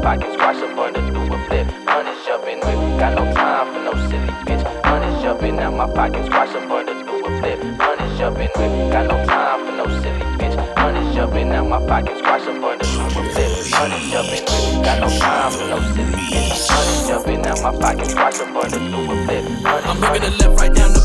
pocket, squash a bundle, do a flip. Money jumping, we got no time for no silly bitch. Money jumping out my pocket, squash a bundle, do a flip. Money jumping, we got no time for no silly bitch. Money jumping out my pocket, squash a bundle, do a flip. Money jumping, we got no time for no silly bitch. Money jumping out my pocket, squash a bundle, do a flip. I'm moving the left, right down.